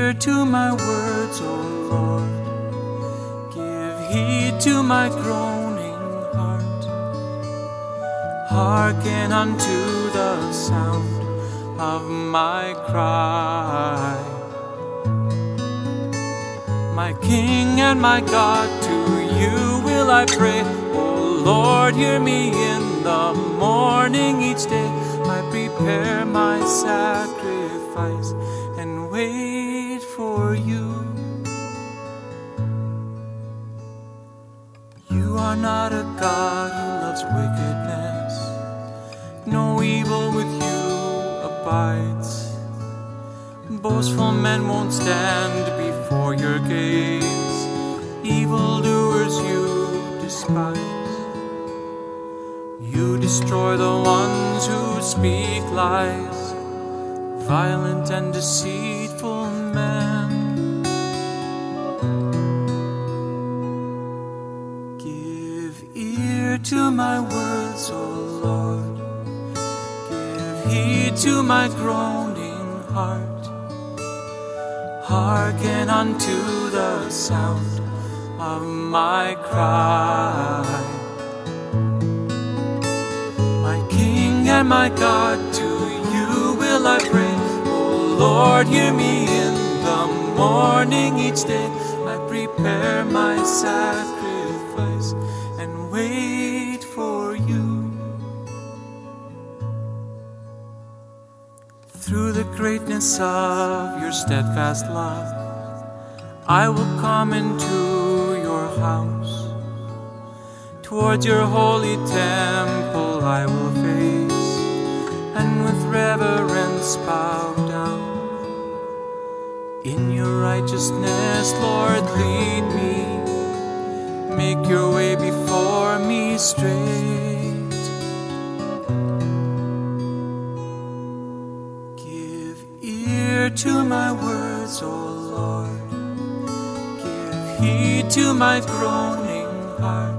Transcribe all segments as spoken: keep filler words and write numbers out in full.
ear to my words, O Lord. Give heed to my groaning heart. Hearken unto the sound of my cry. My King and my God, to you will I pray. O Lord, hear me in the morning each day. I prepare my sacrifice and wait for you. You are not a God who loves wickedness. No evil with you abides. Boastful men won't stand before your gaze. Evildoers you despise. You destroy the ones who speak lies. Violent and deceitful men. Give ear to my words, O Lord. Give heed to my groaning heart. Hearken unto the sound of my cry. My King and my God, to you will I pray. O Lord, hear me in the morning each day. I prepare my sacrifice and wait for you. Through the greatness of your steadfast love, I will come into your house. Towards your holy temple I will face, and with reverence bow down. In your righteousness, Lord, lead me. Make your way before me straight. Give ear to my words, O Lord. Give heed to my groaning heart.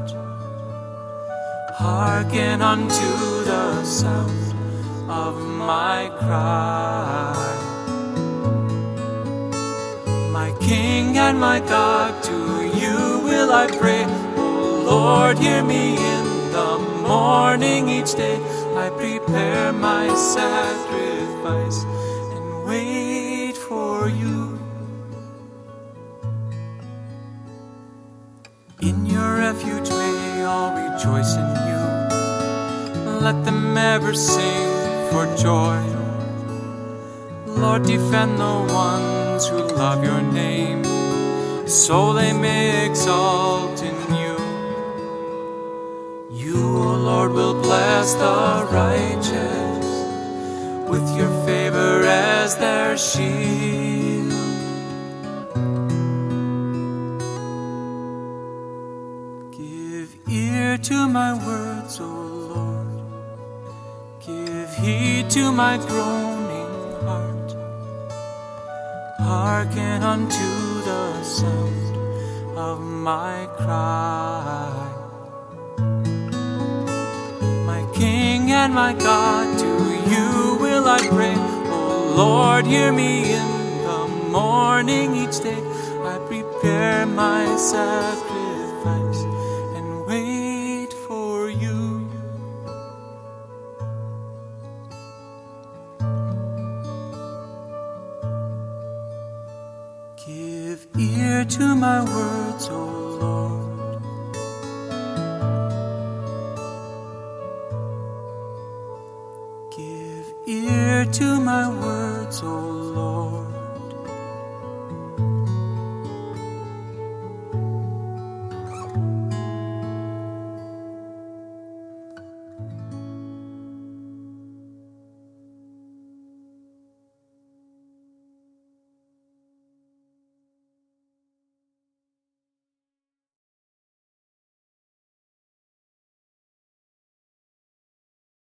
Hearken unto the sound of my cry. My King and my God, to you will I pray. O Lord, hear me in the morning each day. I prepare my sacrifice and wait for you. In your refuge may all rejoice in you. Let them ever sing for joy. Lord, defend the ones who love your name, so they may exalt in you. You, O Lord, will bless the righteous with your favor as their shield. Give ear to my words, O Lord. Give heed to my groaning heart. Hearken unto the sound of my cry. My King and my God, to you will I pray. O Lord, hear me in the morning each day. I prepare my sacrifice and wait for you. Give ear to my words, O Lord. Give ear to my words, O Lord.